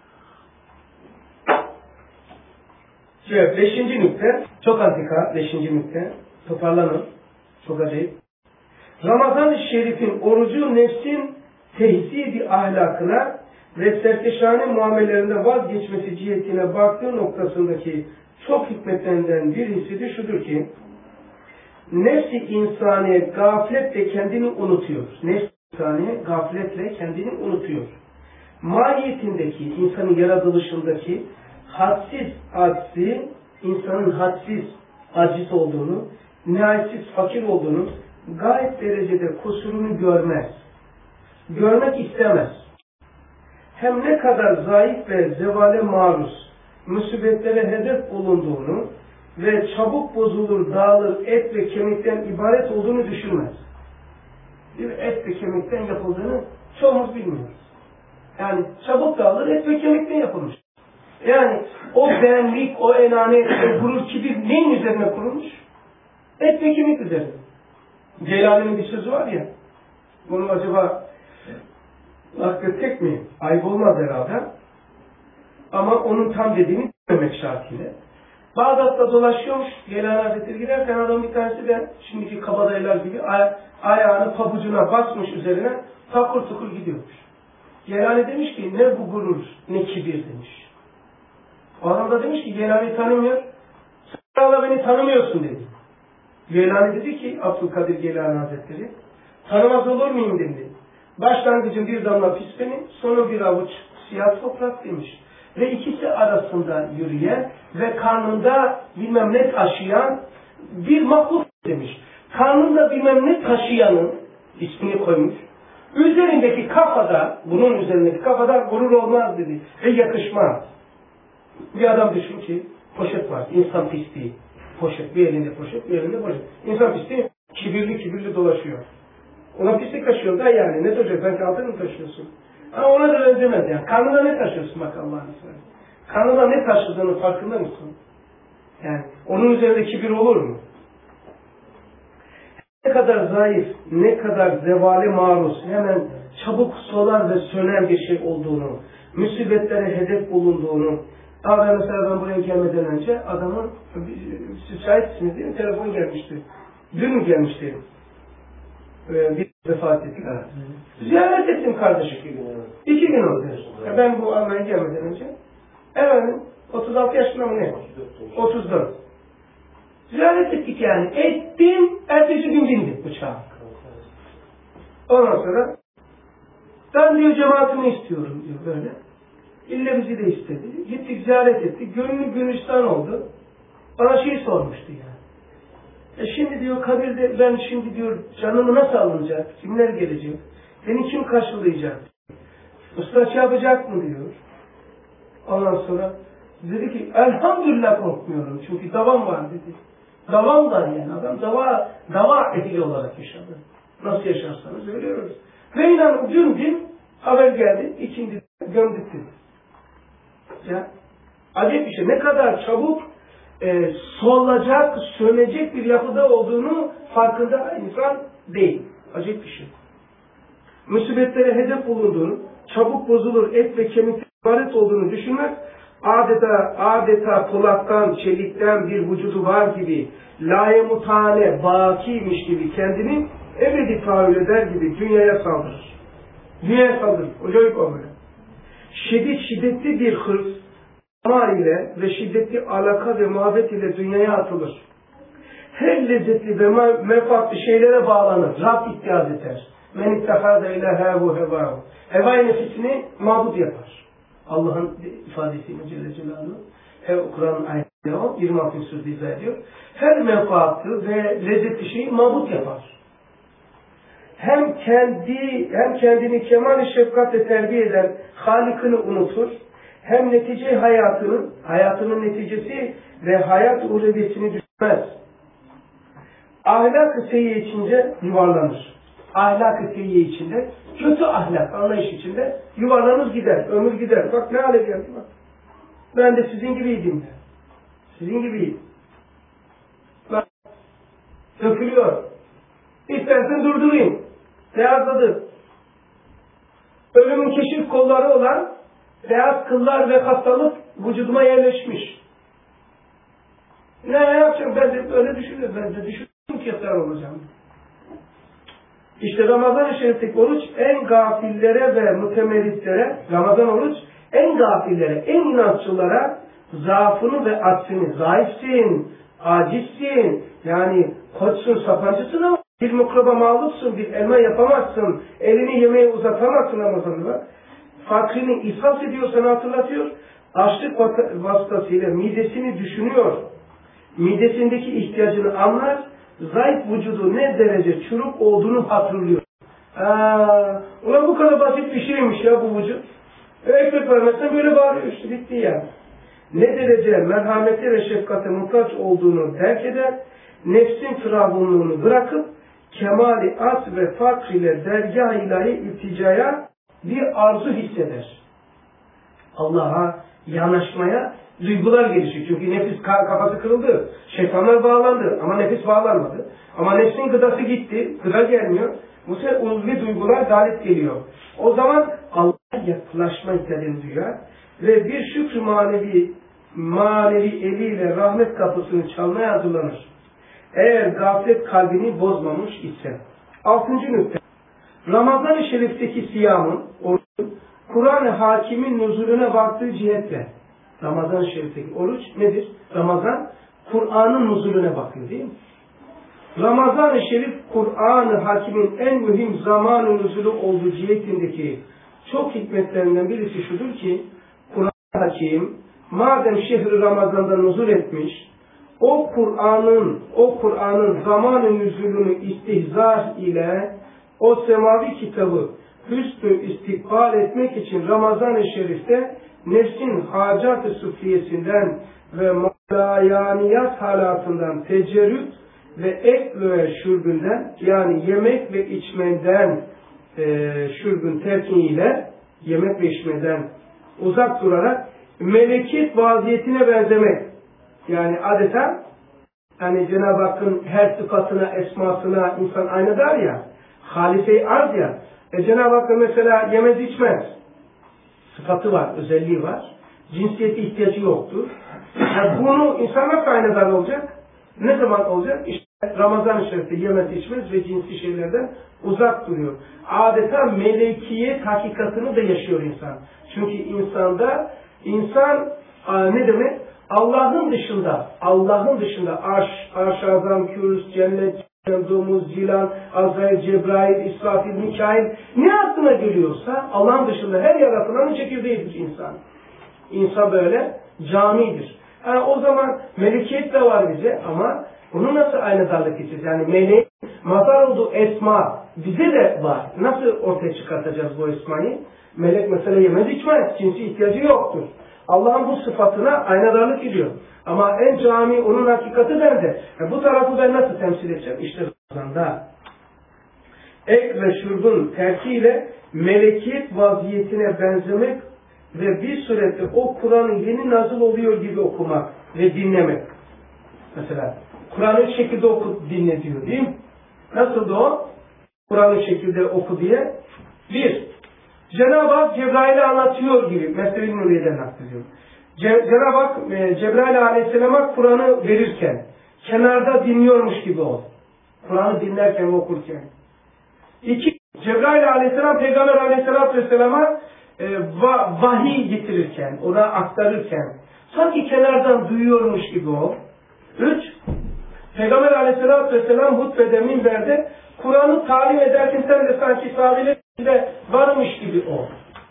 Evet, beşinci nükte. Çok antika, beşinci nükte. Toparlanın. Çok acayip. Ramazan-ı Şerif'in orucu nefsin tehzidi ahlakına ve serteşane muamellerinde vazgeçmesi cihetine baktığı noktasındaki çok hikmetlerinden birisi de şudur ki nefs-i insaniye gafletle kendini unutuyor. Nefs-i insaniye gafletle kendini unutuyor. Mahiyetindeki, insanın yaratılışındaki hadsiz acizi, insanın hadsiz aciz olduğunu, nihayetsiz fakir olduğunu, gayet derecede kusurunu görmez. Görmek istemez. Hem ne kadar zayıf ve zevale maruz, musibetlere hedef olunduğunu ve çabuk bozulur, dağılır, et ve kemikten ibaret olduğunu düşünmez. Bir et ve kemikten yapıldığını çoğumuz bilmiyoruz. Yani çabuk dağılır, et ve kemikten yapılmış. Yani o benlik, o enanet, o gurur, kibir neyin üzerine kurulmuş? Et ve kemik üzerine. Ceylani'nin bir sözü var ya, bunu acaba nakletecek mi? Ayıp olmaz herhalde. Ama onun tam dediğini bilmemek şartıyla. Bağdat'ta dolaşıyormuş, Geylani Hazretleri giderken adam bir tanesi de şimdiki kabadayılar gibi ay ayağını pabucuna basmış üzerine takur tukur gidiyormuş. Geylani demiş ki ne bu gurur, ne kibir demiş. O adam da demiş ki Geylani'yi tanımıyor, sen Allah beni tanımıyorsun dedi. Geylani dedi ki Abdülkadir Geylani Hazretleri, tanımaz olur muyum dedi. Başlangıcın bir damla pis benim, sonu bir avuç siyah toprak demiş. Ve ikisi arasında yürüyen ve karnında bilmem ne taşıyan bir mahluk demiş. Karnında bilmem ne taşıyanın ismini koymuş. Üzerindeki kafada, bunun üzerindeki kafada gurur olmaz dedi ve yakışmaz. Bir adam düşün ki poşet var, insan pisliği. Poşet, bir elinde poşet, bir elinde poşet. İnsan pisliği kibirli kibirli dolaşıyor. Ona pislik taşıyor da yani ne taşıyor? Belki altın mı taşıyorsun? Ama ona da benzemez yani. Karnında ne taşıyorsun bak Allah'ın izniyle. Karnında ne taşıdığının farkında mısın? Yani onun üzerinde kibir olur mu? Ne kadar zayıf, ne kadar zevale maruz, hemen çabuk solar ve sönen bir şey olduğunu, musibetlere hedef bulunduğunu. Daha ben mesela ben buraya gelmeden önce adamın, siz şahitsiniz değil mi? Telefon gelmişti. Dün mü gelmişti? Ee, bir vefat etti. Evet. Ziyaret ettim kardeşim. İki gün, evet. İki gün oldu. Evet. Ben bu Almanya'ya gelmeden önce. Efendim, otuz altı yaşında mı ne? otuz dört. Ziyaret ettik yani. Ettim, ertesi gün bindim uçağa. Ondan sonra ben diyor cemaatimi istiyorum diyor böyle. İlle bizi de istedi. Gittik ziyaret ettik. Gönlü Gülistan oldu. Bana şey sormuştu yani. E şimdi diyor kabirde ben şimdi diyor canımı nasıl alınacak? Kimler gelecek? Beni kim karşılayacak? Usta şey yapacak mı diyor. Ondan sonra dedi ki elhamdülillah korkmuyorum. Çünkü davam var dedi. Davam var yani. Adam dava, dava ehli olarak yaşadı. Nasıl yaşarsanız ölüyoruz. Ve inanın dün gün haber geldi. İkindi gömdük dedi. Ya, acayip bir şey. Ne kadar çabuk e, solacak, sönecek bir yapıda olduğunu farkında insan değil. Acayip bir şey. Musibetlere hedef bulunduğunu, çabuk bozulur, et ve kemikten ibaret olduğunu düşünmek, adeta, adeta polattan, çelikten bir vücudu var gibi, layemutane, bakiymiş gibi kendini ebedi tahayyül eder gibi dünyaya saldırır. Dünyaya saldırır. Acayip o böyle. Şiddet, şiddetli bir hırs, ama ile ve şiddetli alaka ve muhabbet ile dünyaya atılır. Her lezzetli ve menfaatli şeylere bağlanır. Rab ittihaz eder. Men ittehâze ilehâhu hevâhu. Heva-i nefisini mabud yapar. Allah'ın ifadesiyle Celle Celaluhu. Kur'an'ın ayetinde o. yirmi altı sözde izah ediyor. Her menfaatli ve lezzetli şeyi mabud yapar. Hem kendi hem kendini kemal-i şefkatle terbiye eden Halik'ini unutur. Hem netice hayatının, hayatının neticesi ve hayat uhredesini düşünmez. Ahlak-ı seyyiye içinde yuvarlanır. Ahlak-ı seyyiye içinde, kötü ahlak anlayış içinde yuvarlanır gider, ömür gider. Bak ne hale geldi bak. Ben de sizin gibiydim. Sizin gibiyim. Bak, dökülüyor. İstersen durdurayım. Beyazladı. Ölümün keşif kolları olan beyaz kıllar ve hastalık vücuduma yerleşmiş. Ne yapacağım? Ben de öyle düşünüyorum. Ben de düşünüyorum ki yeter olacağım. İşte Ramazan-ı Şerif'teki oruç en gafillere ve mutemelitlere, Ramazan oruç en gafillere, en inatçılara zaafını ve aksini, zayıfsın, acizsin, yani koçsun, sapancısın ama bir mikraba mağlupsun, bir elma yapamazsın, elini yemeğe uzatamazsın Ramazan'da. Fakrini ishas ediyor, sana hatırlatıyor. Açlık vasıtasıyla midesini düşünüyor. Midesindeki ihtiyacını anlar. Zayıf vücudu ne derece çürük olduğunu hatırlıyor. Aa, ulan bu kadar basit bir şeymiş ya bu vücut. E, ekmek vermezsen böyle bağırıyor işte, bitti ya. Ne derece merhamete ve şefkate muhtaç olduğunu terk eder. Nefsin firavunluğunu bırakıp kemali as ve fakr ile dergâh ilahi ilticaya bir arzu hisseder. Allah'a yanaşmaya duygular gelişiyor. Çünkü nefis kafası kırıldı. Şeytanlar bağlandı ama nefis bağlanmadı. Ama nefsin gıdası gitti. Gıda gelmiyor. Bu sefer ulvi duygular galip geliyor. O zaman Allah'a yaklaşma ihtiyacını duyar ve bir şükr manevi manevi eliyle rahmet kapısını çalmaya hazırlanır. Eğer gaflet kalbini bozmamış ise. Altıncı nükte. Ramazan-ı Şerif'teki siyamın, orucun, Kur'an-ı Hakim'in nuzulüne baktığı cihetle. Ramazan-ı Şerif'teki oruç nedir? Ramazan, Kur'an'ın nuzulüne bakıyor değil mi? Ramazan-ı Şerif, Kur'an-ı Hakim'in en mühim zaman-ı nuzulü olduğu cihetindeki çok hikmetlerinden birisi şudur ki, Kur'an-ı Hakim, madem şehri Ramazan'da nuzul etmiş, o Kur'an'ın, o Kur'an'ın zaman-ı nuzulünü istihzar ile o semavi kitabı hüsnü istikbal etmek için Ramazan-ı Şerif'te nefsin hacat-ı süfliyesinden ve malayaniyat halatından tecerrüt ve ek ve şürbünden, yani yemek ve içmeden e, şürbün terkiniyle yemek ve içmeden uzak durarak melekiyet vaziyetine benzemek, yani adeta yani Cenab-ı Hakk'ın her sıfatına, esmasına insan aynı der ya, halise-i arz ya, e Cenab-ı Hakk'ın mesela yemez içmez sıfatı var, özelliği var, cinsiyete ihtiyacı yoktur. Yani bunu insan nasıl aynı dar olacak? Ne zaman olacak? İşte Ramazan-ı Şerif'te yemez içmez ve cinsi şeylerden uzak duruyor. Adeta melekiyet hakikatını da yaşıyor insan. Çünkü insanda, insan ne demek? Allah'ın dışında, Allah'ın dışında arş, arş azam, kürs, cennet, domuz, cilan, Azrail, Cebrail, İsrafil, Mikail ne aklına geliyorsa Allah'ın dışında her yaratılanın çekirdeğidir insan. İnsan böyle camidir. Yani o zaman melekiyet de var bize ama bunu nasıl aynı darlık edeceğiz? Yani meleğin mazhar olduğu esma bize de var. Nasıl ortaya çıkartacağız bu esmayı? Melek mesela yemez içmez. Cinsi ihtiyacı yoktur. Allah'ın bu sıfatına aynadarlık ediyor. Ama en cami onun hakikati bende. Yani bu tarafı ben nasıl temsil edeceğim? İşte Ramazan'da. Ek ve şurbun terkiyle melekiyet vaziyetine benzemek ve bir surette o Kur'an'ın yeni nazil oluyor gibi okumak ve dinlemek. Mesela Kur'an'ı şekilde oku dinle diyor değil mi? Nasıl da o? Kur'an'ı şekilde oku diye. Bir, Cenab-ı Hak Cebrail'e anlatıyor gibi. Mesnevi Nuriye'den naklediyor. Cenab-ı Hak e, Cebrail Aleyhisselam'a Kur'an'ı verirken kenarda dinliyormuş gibi ol. Kur'an'ı dinlerken ve okurken. İki, Cebrail Aleyhisselam Peygamber Aleyhisselatü Vesselam'a e, va vahiy getirirken, ona aktarırken sanki kenardan duyuyormuş gibi ol. Üç, Peygamber Aleyhisselatü Vesselam hutbede, minberde Kur'an'ı talim ederken sen de sanki sahabelerinde varmış gibi ol.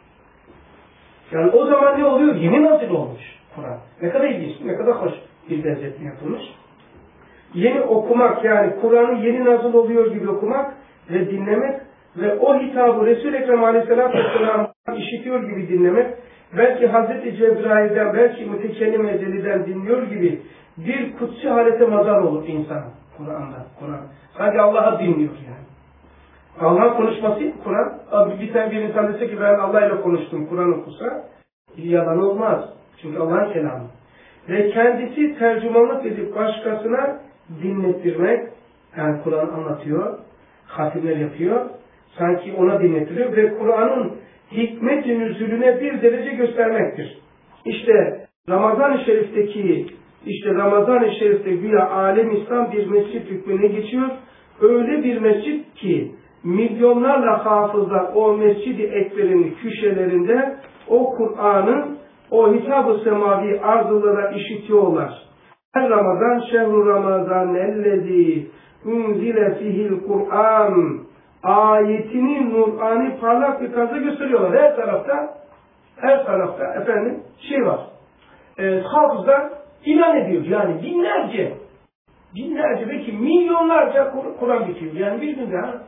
Yani o zaman ne oluyor? Yeni nazil olmuş Kur'an. Ne kadar ilginç, ne kadar hoş bir benzetme yapılmış. Yeni okumak, yani Kur'an'ı yeni nazil oluyor gibi okumak ve dinlemek ve o hitabı Resul-i Ekrem Aleyhisselatü Vesselam'dan işitiyor gibi dinlemek, belki Hazreti Cebrail'den, belki mütekellim eceliden dinliyor gibi bir kutsi halete mazhar olur insan Kur'an'da. Kur'an. Sadece Allah'a dinliyor yani. Allah'ın konuşması Kur'an. Abi bir tane bir insan dese ki ben Allah ile konuştum, Kur'an okusa yalan olmaz. Çünkü Allah'ın kelamı. Ve kendisi tercümanlık edip başkasına dinlettirmek, yani Kur'an anlatıyor, hatimler yapıyor, sanki ona dinletiliyor ve Kur'an'ın hikmet-i nüzulüne bir derece göstermektir. İşte Ramazan-ı Şerif'teki İşte Ramazan-ı Şerif'te güya alem İslam bir mescit hükmüne geçiyor. Öyle bir mescit ki milyonlarla hafızlar o Mescid-i Ekber'in köşelerinde o Kur'an'ın o hitab-ı semavi arzulara işitiyorlar. Her Ramazan şehru Ramazan ellezî unzile fihil Kur'an ayetinin nurani parlak bir tarzda gösteriyorlar. Her tarafta her tarafta efendim şey var. E, hafızlar İlan ediyor yani binlerce, binlerce belki milyonlarca Kur'an bitiyor. Yani bir günde ha.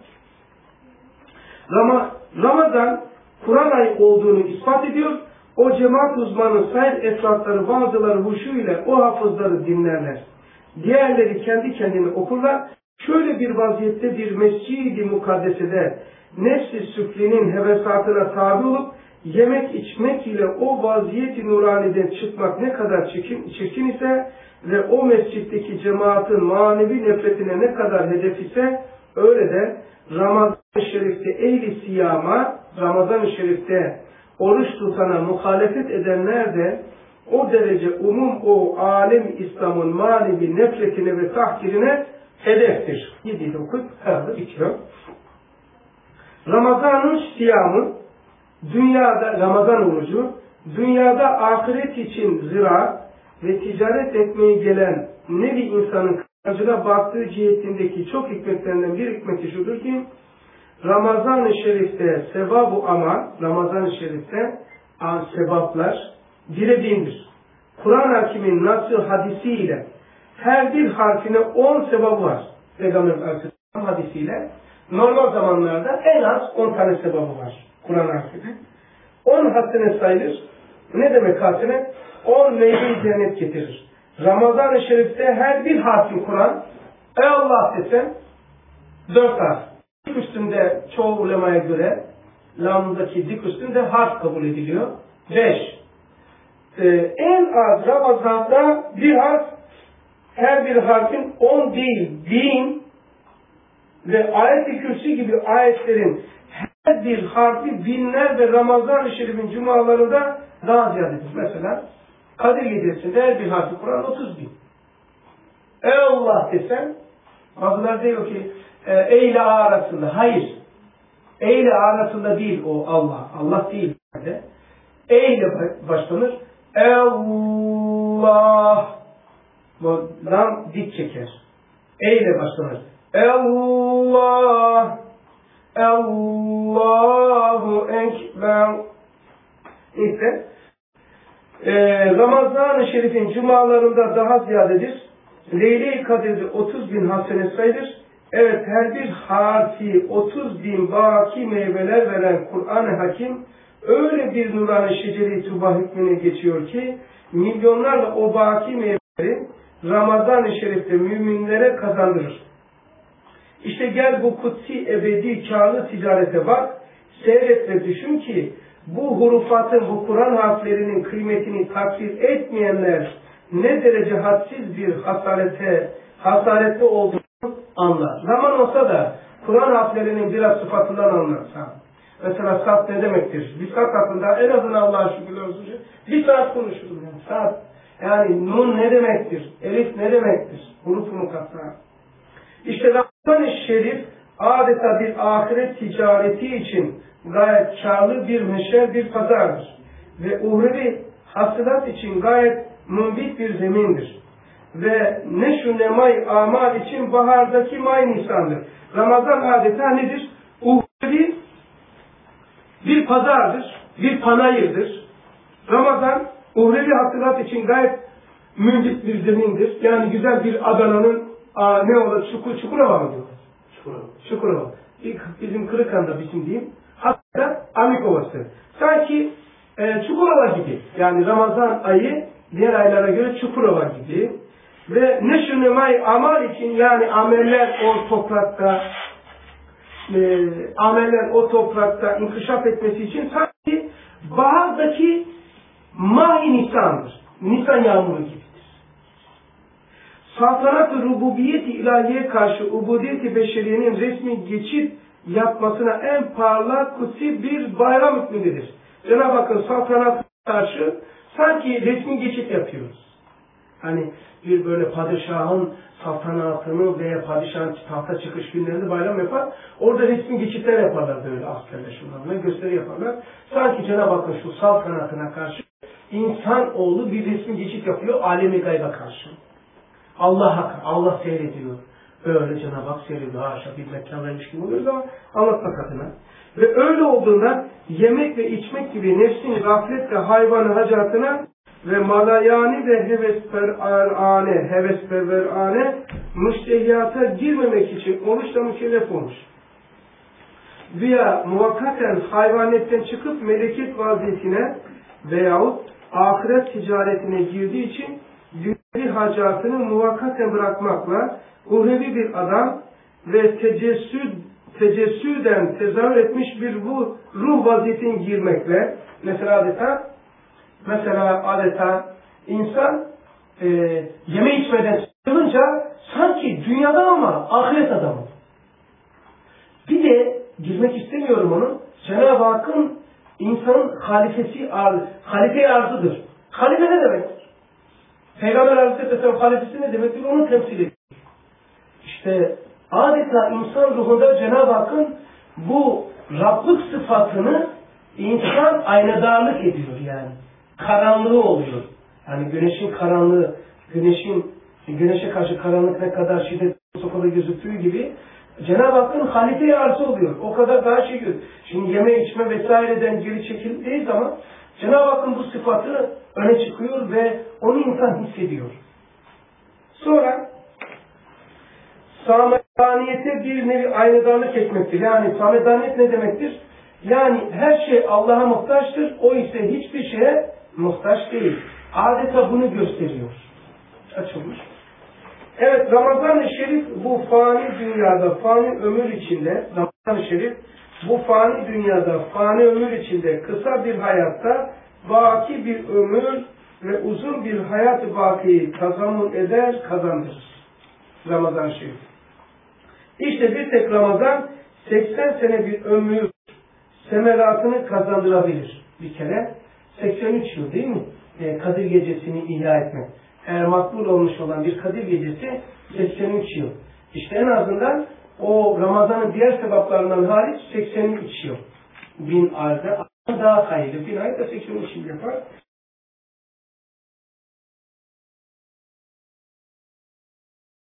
Ram Ramazan Kur'an ayı olduğunu ispat ediyor. O cemaat uzmanı sair efratları bazıları huşu ile o hafızları dinlerler. Diğerleri kendi kendine okurlar. Şöyle bir vaziyette bir mescid-i mukaddesede nefs-i süflinin hevesatına tabi olup yemek içmek ile o vaziyet-i nuraniden çıkmak ne kadar çirkin, çirkin ise ve o mescitteki cemaatin manevi nefretine ne kadar hedef ise öyle de Ramazan-ı Şerif'te ehli siyama, Ramazan-ı Şerif'te oruç tutana muhalefet edenler de o derece umum o alem İslam'ın manevi nefretine ve tahkirine hedeftir. yedi dokuz herhalde bitiyor. Ramazan-ı siyamı dünyada Ramazan orucu, dünyada ahiret için ziraat ve ticaret etmeye gelen nevi insanın kazancına baktığı cihetindeki çok hikmetlerinden bir hikmeti şudur ki, Ramazan-ı Şerif'te sevab-ı ama, Ramazan-ı Şerif'te sevaplar bire bindir. Kur'an Hakim'in nasıl hadisiyle her bir harfine on sevabı var. Peygamber Aleyhisselam hadisiyle normal zamanlarda en az on tane sevabı var. Kur'an harfine. On hasene sayılır. Ne demek hasene? On meyve-i cennet getirir. Ramazan-ı Şerif'te her bir harfin Kur'an, ey Allah desen, dört harf. Dik üstünde çoğu ulemaya göre, lamdaki dik üstünde harf kabul ediliyor. Beş. Ee, en az Ramazan'da bir harf, her bir harfin on değil, bin ve ayet-i kürsi gibi ayetlerin her bir harfi binler ve Ramazan-ı Şerif'in cumalarında daha ziyadedir. Mesela Kadir Gecesi'nde her bir harfi Kur'an otuz bin. Ey Allah desen Bazıları diyor ki e, E ile A arasında. Hayır. E ile A arasında değil o Allah. Allah değil. E ile başlanır. Allah. Bu lam dik çeker. E ile başlanır. Allah. Allahu Ekber. İşte e, Ramazan-ı Şerif'in cumalarında daha ziyadedir. Leyle-i Kadir'de otuz bin hasene sayılır. Evet, her bir harfi otuz bin baki meyveler veren Kur'an-ı Hakim öyle bir nurani şeceri tuba hükmüne geçiyor ki milyonlarla o baki meyveleri Ramazan-ı Şerif'te müminlere kazandırır. İşte gel bu kutsi ebedi kârlı ticarete bak, seyret ve düşün ki bu hurufatın, bu Kur'an harflerinin kıymetini takdir etmeyenler ne derece hadsiz bir hasarete, hasarette olduğunu anlar. Zaman olsa da Kur'an harflerinin biraz sıfatından anlarsa. Mesela saat ne demektir? Bir saat hakkında en azından Allah'a şükürler olsun. Bir saat konuşurum yani. Saat. Yani nun ne demektir? Elif ne demektir? Huruf mukassa. İşte Ramazan-ı Şerif adeta bir ahiret ticareti için gayet karlı bir meşer, bir pazardır. Ve uhrevi hasılat için gayet mümbit bir zemindir. Ve neşü nemay amal için bahardaki may nisandır. Ramazan adeta nedir? Uhrevi bir pazardır, bir panayırdır. Ramazan uhrevi hasılat için gayet mümbit bir zemindir. Yani güzel bir Adana'nın Aa, ne olur? Çukur, Çukurova mı diyorlar? Çukurova. Çukurova. Bizim Kırıkhan'da bizim diyeyim. Hatta Amikovası. Sanki e, Çukurova gibi. Yani Ramazan ayı diğer aylara göre Çukurova gibi. Ve neşü-nemay amal için yani ameller o toprakta e, ameller o toprakta inkişaf etmesi için sanki bahardaki Mah-i Nisan'dır. Nisan yağmuru gibi. Saltanat-ı rububiyet-i ilahiye karşı ubudiyet-i beşeriyenin resmi geçit yapmasına en parlak kutsi bir bayram hükmündedir. Cenab-ı Hakk'ın saltanatına karşı sanki resmi geçit yapıyoruz. Hani bir böyle padişahın saltanatını veya padişahın tahta çıkış günlerinde bayram yapar. Orada resmi geçitler yaparlar böyle askerle şunlarla gösteri yaparlar. Sanki Cenab-ı Hakk'ın şu saltanatına karşı insanoğlu bir resmi geçit yapıyor alemi gayba karşı. Allah Allah seyrediyor. Öyle Cenab-ı Hak seyrediyor. Haşa bir mekanlarmış gibi oluyoruz ama anlatmak adına. Ve öyle olduğunda yemek ve içmek gibi nefsin gaflet ve hayvanı hacatına ve malayani ve hevesperane, hevesperane müştehiyata girmemek için oruçla mükellef olmuş. Veya muvakkaten hayvanetten çıkıp meleket vaziyetine veyahut ahiret ticaretine girdiği için dünyevi hacatını muvakkaten bırakmakla uhrevi bir adam ve tecessüd, tecessüden tezahür etmiş bir bu ruh vaziyetine girmekle mesela adeta mesela adeta insan e, yeme içmeden sıkılınca sanki dünyada ama ahiret adamı. Bir de girmek istemiyorum onu. Cenab-ı Hakk'ın insanın halifesi, halife-i arzıdır. Halife ne demektir? Peygamber Aleyhisselam halifesi ne demektir? Onu temsil ediyor. İşte adeta insan ruhunda Cenab-ı Hakk'ın bu Rablık sıfatını insan aynadarlık ediyor yani. Karanlığı oluyor. Yani güneşin karanlığı, güneşin güneşe karşı karanlık ne kadar şiddet sokada gözüktüğü gibi Cenab-ı Hakk'ın halife-i arzı oluyor. O kadar daha şey görüyor. Şimdi yeme içme vesaireden geri çekildiği zaman Cenab-ı Hakk'ın bu sıfatı öne çıkıyor ve onu insan hissediyor. Sonra samedaniyete bir nevi aynadarlık etmektir. Yani samedaniyet ne demektir? Yani her şey Allah'a muhtaçtır. O ise hiçbir şeye muhtaç değil. Adeta bunu gösteriyor. Açılmış. Evet, Ramazan-ı Şerif bu fani dünyada, fani ömür içinde, Ramazan-ı Şerif bu fani dünyada, fani ömür içinde kısa bir hayatta baki bir ömür ve uzun bir hayat-ı bakiyi kazanır eder, kazandırır. Ramazan-ı Şerif. İşte bir tek Ramazan seksen sene bir ömür semeratını kazandırabilir. Bir kere seksen üç yıl değil mi? E, Kadir Gecesi'ni ihya etmek. Eğer makbul olmuş olan bir Kadir Gecesi seksen üç yıl. İşte en azından o Ramazan'ın diğer sebaplarından hariç seksen üç yıl bin ayda daha hayırlı. Bin ayda seksen üç yıl yapar.